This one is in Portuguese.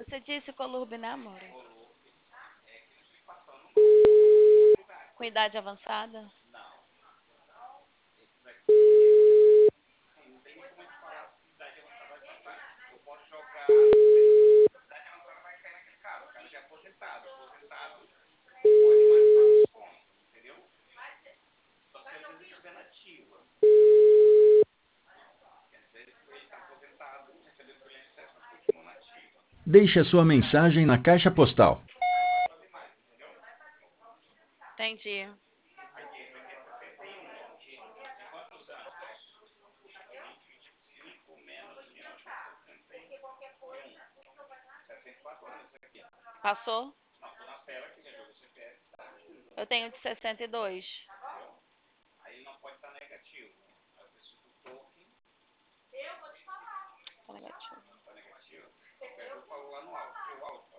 Você disse Colurbe, né, amor? Com idade avançada? Deixe a sua mensagem na caixa postal. Entendi. Passou? Eu tenho de 62. Tá negativo.